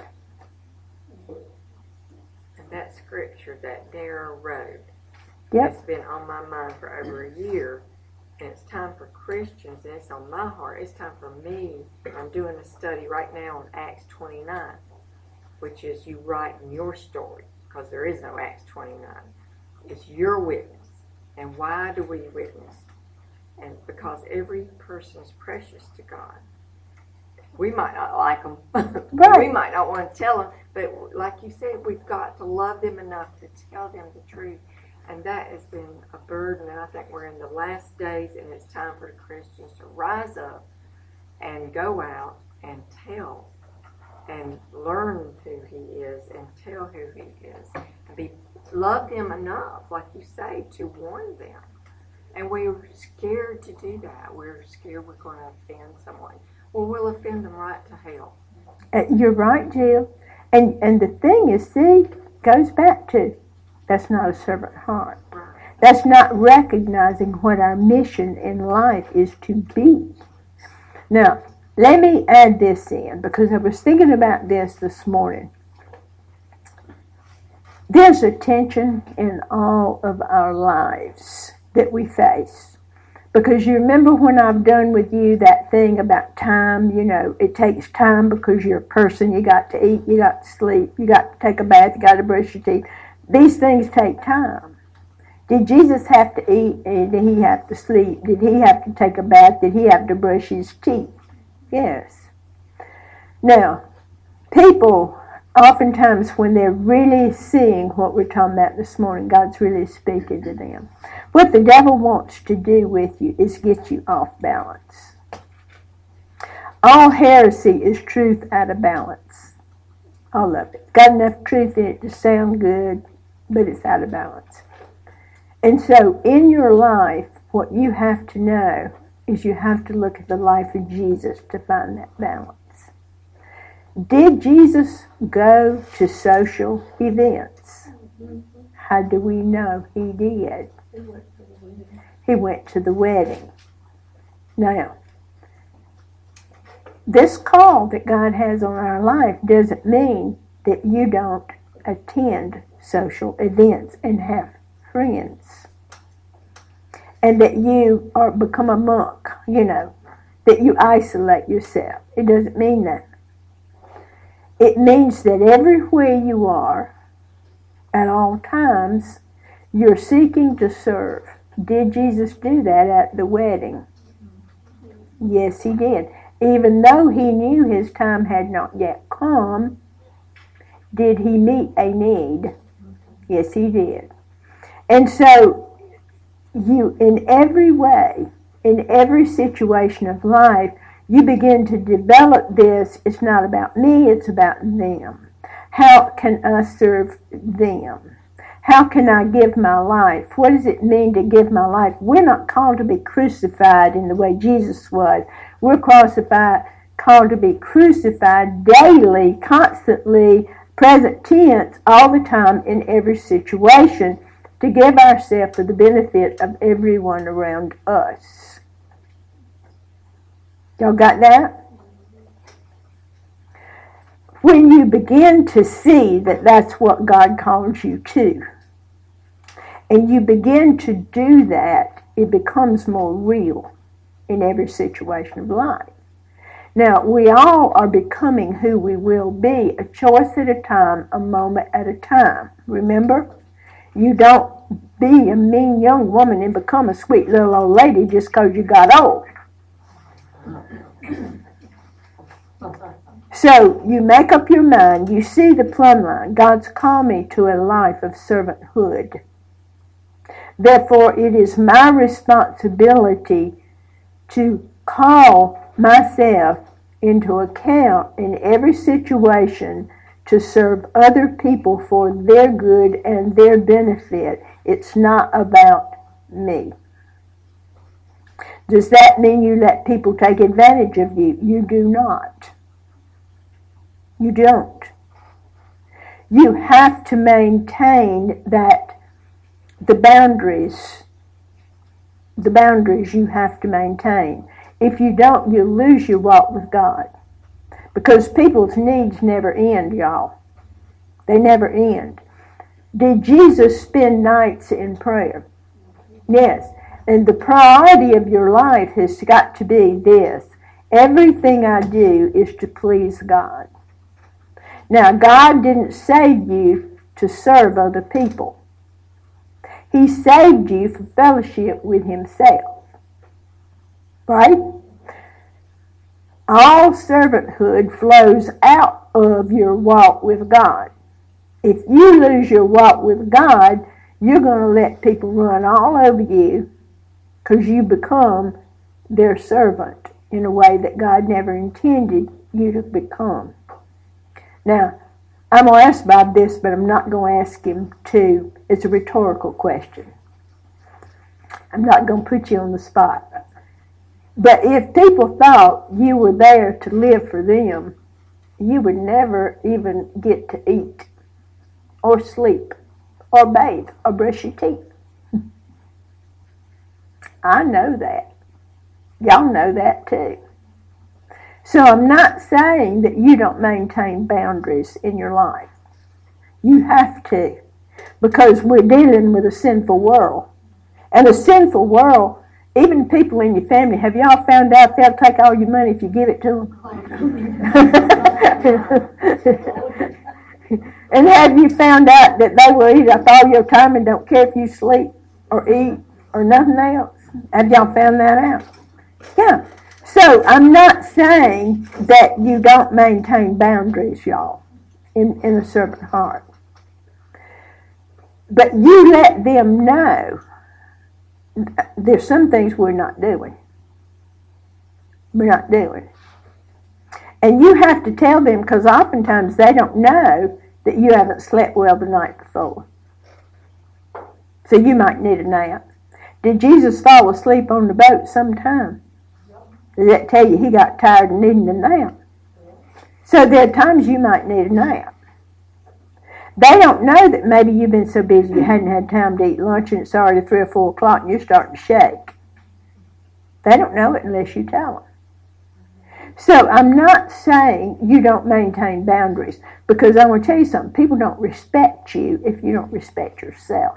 And that scripture, that narrow road, Yep. it's been on my mind for over a year. And it's time for Christians, and it's on my heart. It's time for me. I'm doing a study right now on Acts 29, which is you writing your story, because there is no Acts 29. It's your witness. And why do we witness? And because every person is precious to God. We might not like them. Right. We might not want to tell them. But like you said, we've got to love them enough to tell them the truth. And that has been a burden, and I think we're in the last days, and it's time for the Christians to rise up and go out and tell and learn who He is and tell who He is. And love them enough, like you say, to warn them. And we're scared to do that. We're scared we're going to offend someone. Well, we'll offend them right to hell. You're right, Jill. And the thing is, see, goes back to, that's not a servant heart. Right. That's not recognizing what our mission in life is to be. Now, let me add this in, because I was thinking about this morning. There's a tension in all of our lives that we face. Because you remember when I've done with you that thing about time, it takes time because you're a person, you got to eat, you got to sleep, you got to take a bath, you got to brush your teeth. These things take time. Did Jesus have to eat? Did he have to sleep? Did he have to take a bath? Did he have to brush his teeth? Yes. Now, people, oftentimes when they're really seeing what we're talking about this morning, God's really speaking to them. What the devil wants to do with you is get you off balance. All heresy is truth out of balance. All of it. Got enough truth in it to sound good, but it's out of balance. And so in your life, what you have to know is you have to look at the life of Jesus to find that balance. Did Jesus go to social events? How do we know he did? He went to the wedding. Now, this call that God has on our life doesn't mean that you don't attend social events and have friends, and that you become a monk, that you isolate yourself. It doesn't mean that. It means that everywhere you are, at all times, you're seeking to serve. Did Jesus do that at the wedding? Yes, he did. Even though he knew his time had not yet come, did he meet a need? Yes, he did. And so, you, in every way, in every situation of life, you begin to develop this. It's not about me, it's about them. How can I serve them? How can I give my life? What does it mean to give my life? We're not called to be crucified in the way Jesus was. We're called to be crucified daily, constantly, present tense, all the time, in every situation, to give ourselves for the benefit of everyone around us. Y'all got that? When you begin to see that that's what God calls you to, and you begin to do that, it becomes more real in every situation of life. Now, we all are becoming who we will be, a choice at a time, a moment at a time. Remember? You don't be a mean young woman and become a sweet little old lady just because you got old. So, you make up your mind, you see the plumb line. God's called me to a life of servanthood. Therefore, it is my responsibility to call myself into account in every situation to serve other people for their good and their benefit. It's not about me. Does that mean you let people take advantage of you? You do not. You don't. You have to maintain that the boundaries you have to maintain. If you don't, you lose your walk with God. Because people's needs never end, y'all. They never end. Did Jesus spend nights in prayer? Yes. And the priority of your life has got to be this. Everything I do is to please God. Now, God didn't save you to serve other people. He saved you for fellowship with himself. Right? All servanthood flows out of your walk with God. If you lose your walk with God, you're going to let people run all over you because you become their servant in a way that God never intended you to become. Now, I'm going to ask Bob this, but I'm not going to ask him to. It's a rhetorical question. I'm not going to put you on the spot. But if people thought you were there to live for them, you would never even get to eat or sleep or bathe or brush your teeth. I know that. Y'all know that too. So I'm not saying that you don't maintain boundaries in your life. You have to, because we're dealing with a sinful world. And a sinful world, even people in your family, have y'all found out they'll take all your money if you give it to them? And have you found out that they will eat up all your time and don't care if you sleep or eat or nothing else? Have y'all found that out? Yeah. So I'm not saying that you don't maintain boundaries, y'all, in a servant heart. But you let them know there's some things we're not doing. We're not doing. And you have to tell them, because oftentimes they don't know that you haven't slept well the night before. So you might need a nap. Did Jesus fall asleep on the boat sometime? Did that tell you he got tired and needed a nap? So there are times you might need a nap. They don't know that maybe you've been so busy you hadn't had time to eat lunch and it's already 3 or 4 o'clock and you're starting to shake. They don't know it unless you tell them. So I'm not saying you don't maintain boundaries, because I want to tell you something. People don't respect you if you don't respect yourself.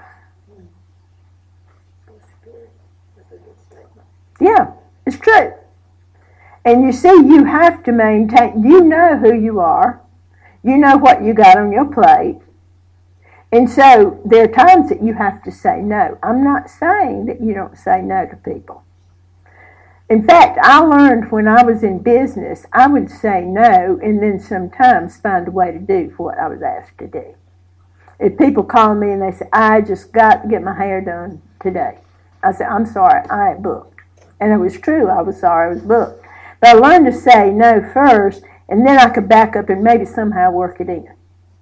Yeah, it's true. And you see, you have to maintain, you know who you are. You know what you got on your plate. And so there are times that you have to say no. I'm not saying that you don't say no to people. In fact, I learned when I was in business, I would say no and then sometimes find a way to do what I was asked to do. If people call me and they say, I just got to get my hair done today, I said, I'm sorry, I ain't booked. And it was true, I was sorry I was booked. But I learned to say no first, and then I could back up and maybe somehow work it in.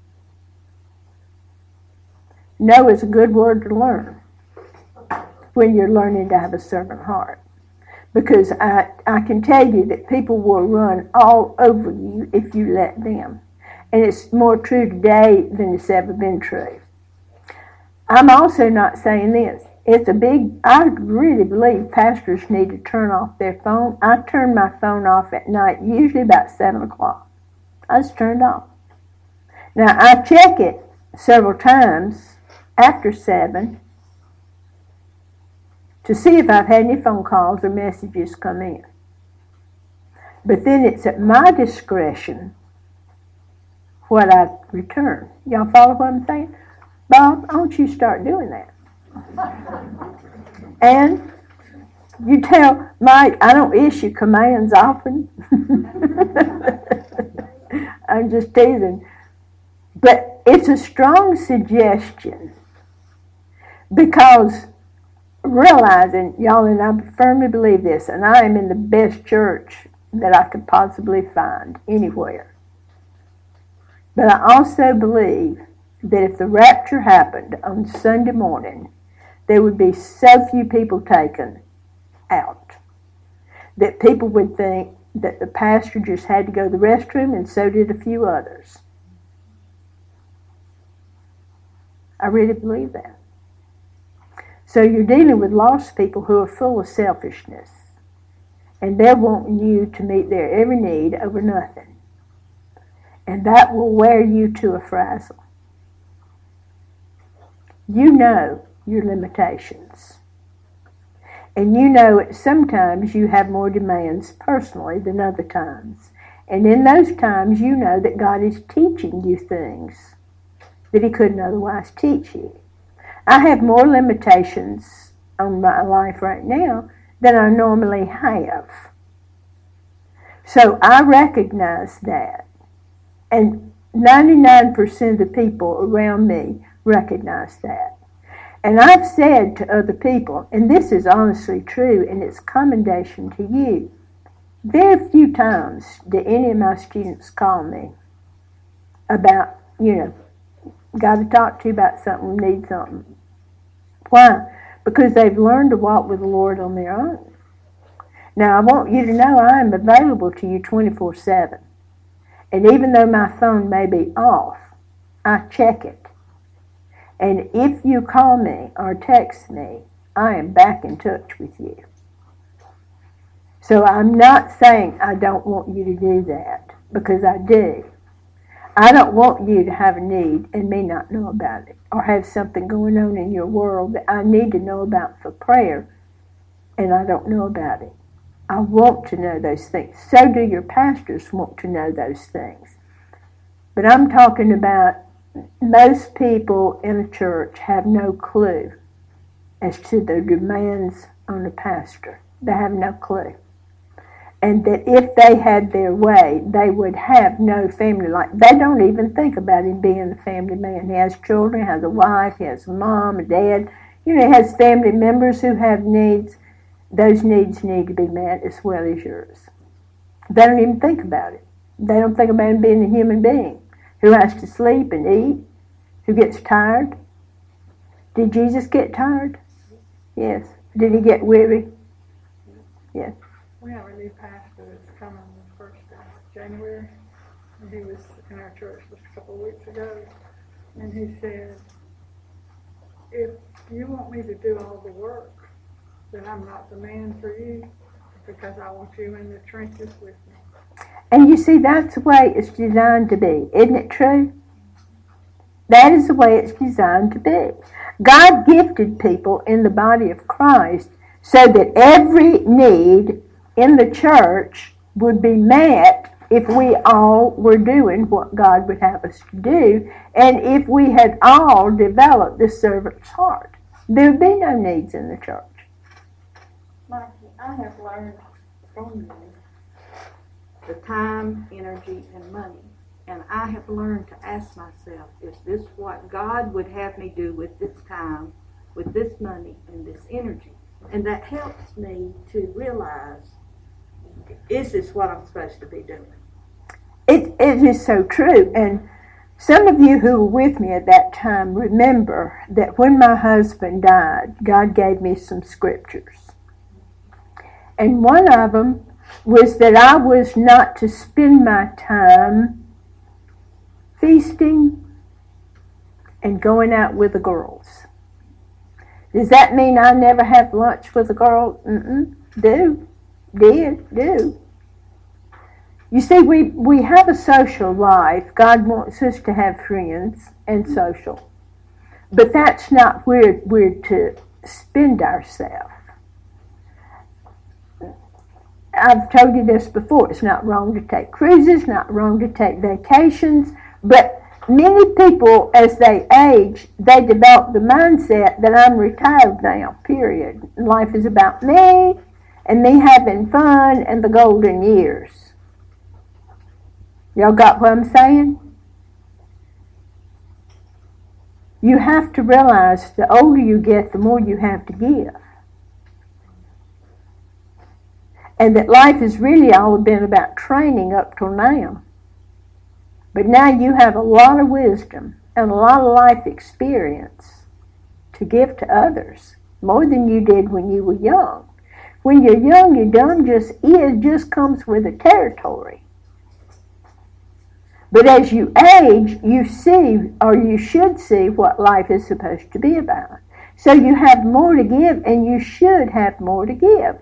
No is a good word to learn when you're learning to have a servant heart. Because I can tell you that people will run all over you if you let them. And it's more true today than it's ever been true. I'm also not saying this. I really believe pastors need to turn off their phone. I turn my phone off at night, usually about 7 o'clock. I just turn it off. Now, I check it several times after 7 to see if I've had any phone calls or messages come in. But then it's at my discretion what I return. Y'all follow what I'm saying? Bob, why don't you start doing that? And you tell Mike, I don't issue commands often. I'm just teasing. But it's a strong suggestion, because realizing, y'all, and I firmly believe this, and I am in the best church that I could possibly find anywhere. But I also believe that if the rapture happened on Sunday morning, there would be so few people taken out that people would think that the pastor just had to go to the restroom, and so did a few others. I really believe that. So you're dealing with lost people who are full of selfishness, and they're wanting you to meet their every need over nothing. And that will wear you to a frazzle. You know your limitations. And you know that sometimes you have more demands personally than other times. And in those times you know that God is teaching you things that He couldn't otherwise teach you. I have more limitations on my life right now than I normally have. So I recognize that. And 99% of the people around me recognize that. And I've said to other people, and this is honestly true, and it's commendation to you, very few times do any of my students call me about, got to talk to you about something, need something. Why? Because they've learned to walk with the Lord on their own. Now, I want you to know I am available to you 24/7. And even though my phone may be off, I check it. And if you call me or text me, I am back in touch with you. So I'm not saying I don't want you to do that, because I do. I don't want you to have a need and me not know about it, or have something going on in your world that I need to know about for prayer and I don't know about it. I want to know those things. So do your pastors want to know those things. But I'm talking about most people in a church have no clue as to the demands on a pastor. They have no clue. And that if they had their way, they would have no family life. They don't even think about him being a family man. He has children, has a wife, he has a mom, a dad. He has family members who have needs. Those needs need to be met as well as yours. They don't even think about it. They don't think about him being a human being who has to sleep and eat, who gets tired. Did Jesus get tired? Yes. Did he get weary? Yes. We have a new pastor that's coming the 1st of January. And he was in our church just a couple of weeks ago. And he said, if you want me to do all the work, then I'm not the man for you, because I want you in the trenches with me. And you see, that's the way it's designed to be. Isn't it true? That is the way it's designed to be. God gifted people in the body of Christ so that every need in the church would be met if we all were doing what God would have us to do, and if we had all developed the servant's heart. There would be no needs in the church. Mikey, I have learned from you the time, energy, and money. And I have learned to ask myself, is this what God would have me do with this time, with this money, and this energy? And that helps me to realize, is this what I'm supposed to be doing? It is so true. And some of you who were with me at that time remember that when my husband died, God gave me some scriptures. And one of them was that I was not to spend my time feasting and going out with the girls. Does that mean I never have lunch with the girls? Do. You see, we have a social life. God wants us to have friends and social. But that's not where we're to spend ourselves. I've told you this before. It's not wrong to take cruises, not wrong to take vacations, but many people, as they age, they develop the mindset that I'm retired now, period. Life is about me and me having fun and the golden years. Y'all got what I'm saying? You have to realize the older you get, the more you have to give. And that life has really all been about training up till now. But now you have a lot of wisdom and a lot of life experience to give to others, more than you did when you were young. When you're young, your dumb just comes with the territory. But as you age, you see, or you should see, what life is supposed to be about. So you have more to give, and you should have more to give.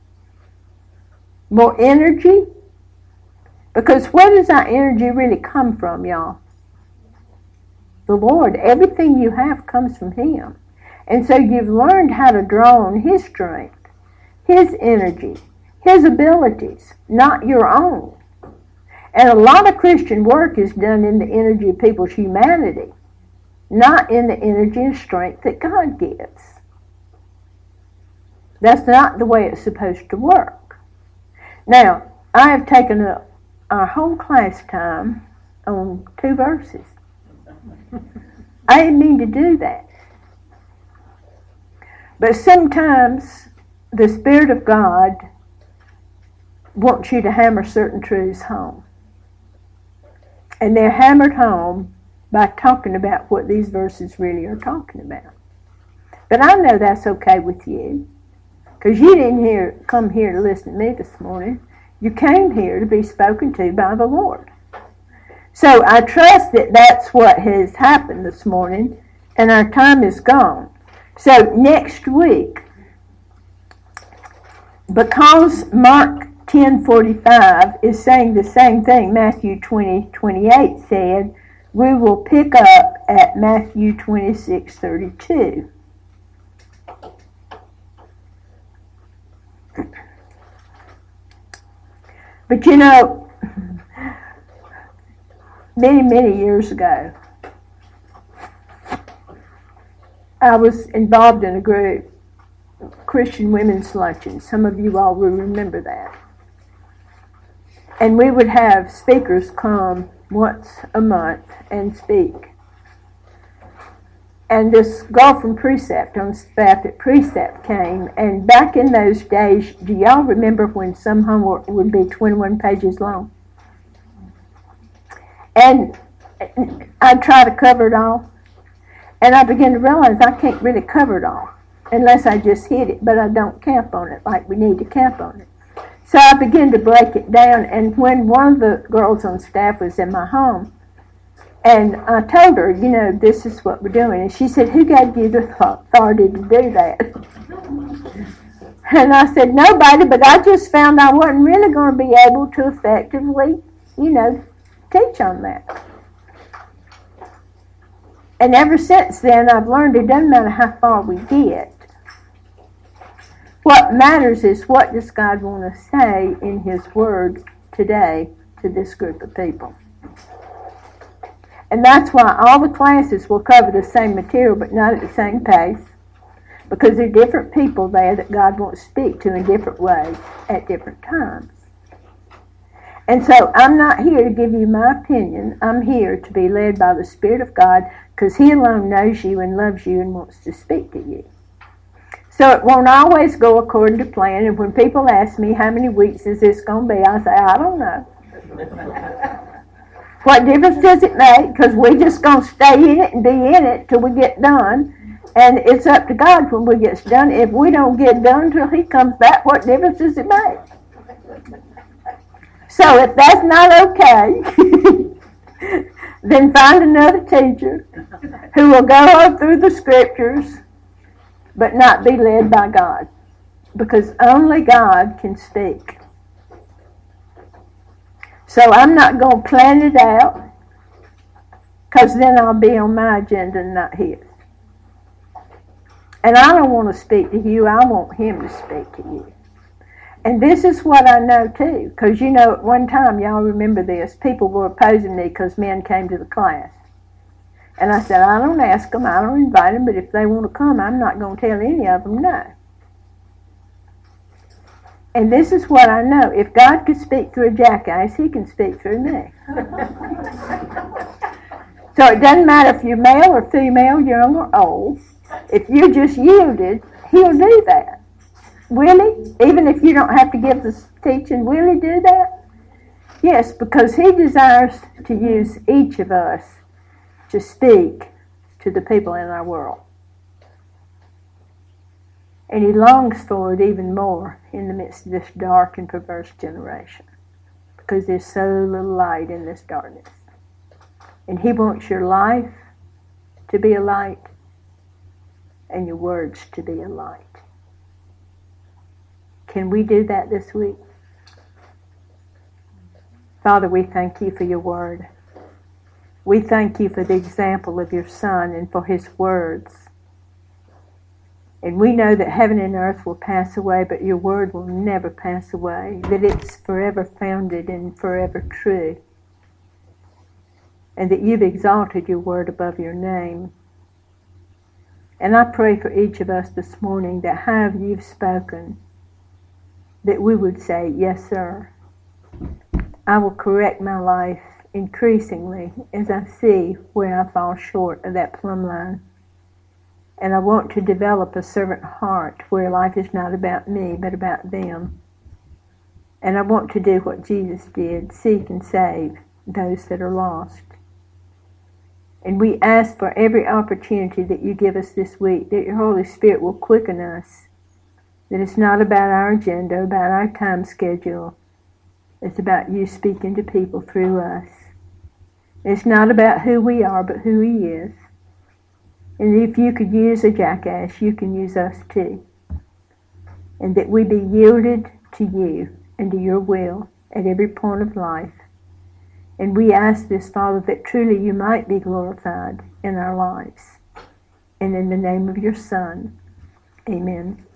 More energy. Because where does our energy really come from, y'all? The Lord. Everything you have comes from Him. And so you've learned how to draw on His strength, His energy, His abilities, not your own. And a lot of Christian work is done in the energy of people's humanity, not in the energy and strength that God gives. That's not the way it's supposed to work. Now, I have taken up our whole class time on 2 verses. I didn't mean to do that. But sometimes the Spirit of God wants you to hammer certain truths home. And they're hammered home by talking about what these verses really are talking about. But I know that's okay with you, because you didn't come here to listen to me this morning. You came here to be spoken to by the Lord. So I trust that that's what has happened this morning, and our time is gone. So next week, because Mark 10:45 is saying the same thing Matthew 20:28 said, we will pick up at Matthew 26:32. But you know, many years ago, I was involved in a group, Christian Women's Luncheon. Some of you all will remember that. And we would have speakers come once a month and speak. And this girl from Precept, on staff at Precept, came. And back in those days, do y'all remember when some homework would be 21 pages long? And I'd try to cover it all. And I began to realize I can't really cover it all unless I just hit it, but I don't camp on it like we need to camp on it. So I began to break it down, and when one of the girls on staff was in my home, and I told her, you know, this is what we're doing, and she said, who gave you the authority to do that? And I said, nobody, but I just found I wasn't really going to be able to effectively, you know, teach on that. And ever since then, I've learned it doesn't matter how far we get. What matters is what does God want to say in His Word today to this group of people. And that's why all the classes will cover the same material, but not at the same pace. Because there are different people there that God wants to speak to in different ways at different times. And so I'm not here to give you my opinion. I'm here to be led by the Spirit of God, because He alone knows you and loves you and wants to speak to you. So it won't always go according to plan. And when people ask me, how many weeks is this going to be? I say, I don't know. What difference does it make? Because we're just going to stay in it and be in it till we get done. And it's up to God when we get done. If we don't get done till He comes back, what difference does it make? So if that's not okay, then find another teacher who will go through the scriptures but not be led by God. Because only God can speak. So I'm not going to plan it out, because then I'll be on my agenda and not His. And I don't want to speak to you, I want Him to speak to you. And this is what I know too, because you know at one time, y'all remember this, people were opposing me because men came to the class. And I said, I don't ask them, I don't invite them, but if they want to come, I'm not going to tell any of them no. And this is what I know. If God could speak through a jackass, He can speak through me. So it doesn't matter if you're male or female, young or old. If you're just yielded, He'll do that. Will He? Even if you don't have to give the teaching, will He do that? Yes, because He desires to use each of us to speak to the people in our world. And He longs for it even more in the midst of this dark and perverse generation, because there's so little light in this darkness. And He wants your life to be a light and your words to be a light. Can we do that this week? Father, we thank You for Your Word. We thank You for the example of Your Son and for His words. And we know that heaven and earth will pass away, but Your Word will never pass away, that it's forever founded and forever true, and that You've exalted Your Word above Your name. And I pray for each of us this morning that however You've spoken, that we would say, yes, sir. I will correct my life increasingly as I see where I fall short of that plumb line. And I want to develop a servant heart where life is not about me, but about them. And I want to do what Jesus did, seek and save those that are lost. And we ask for every opportunity that You give us this week, that Your Holy Spirit will quicken us, that it's not about our agenda, about our time schedule. It's about You speaking to people through us. It's not about who we are, but who He is. And if You could use a jackass, You can use us too. and that we be yielded to you and to your will at every point of life. And we ask this, Father, that truly you might be glorified in our lives. And in the name of your Son, amen.